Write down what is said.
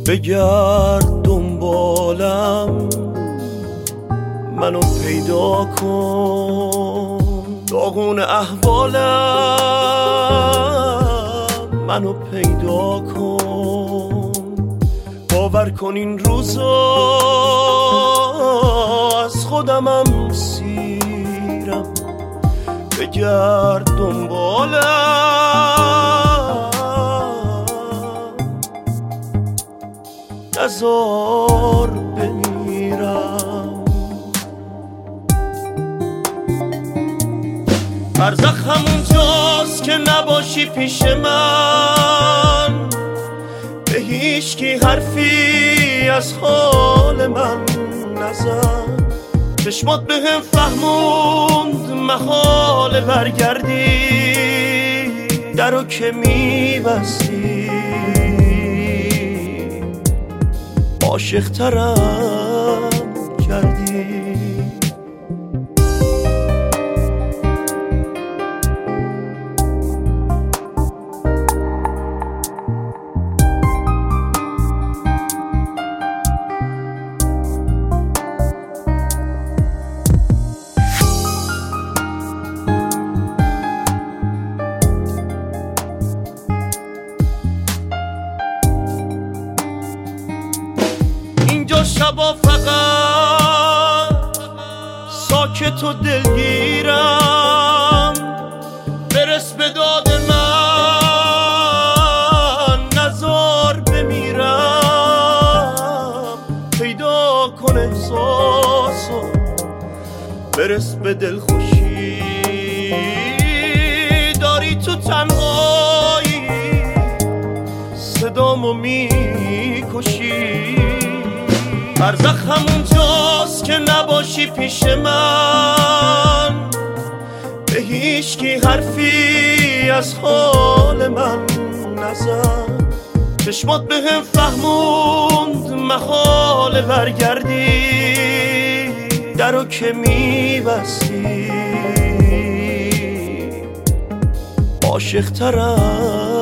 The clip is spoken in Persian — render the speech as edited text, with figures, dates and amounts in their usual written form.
بگرد دنبالم، منو پیدا کن، داغون احوالم منو پیدا کن. باور کن این روزا از خودمم سیرم، بگرد دنبالم، نزار بمیرم. برزخ همونجاست که نباشی پیش من، به هیچکی حرفی از حال من نزن. چشمات به هم فهموند محال برگردی، درو که میبستی عاشق‌ترم کردی. شبا فقط ساکت و دلگیرم، برس به داد من، نزار بمیرم. پیدا کن احساسو، برس به دل خوشی، داری تو تنهایی صدامو میکشی. برزخ همونجاست که نباشی پیش من، به هیچکی حرفی از حال من نزن. چشمات به هم فهموند محال برگردی، درو که میبستی عاشق‌ترم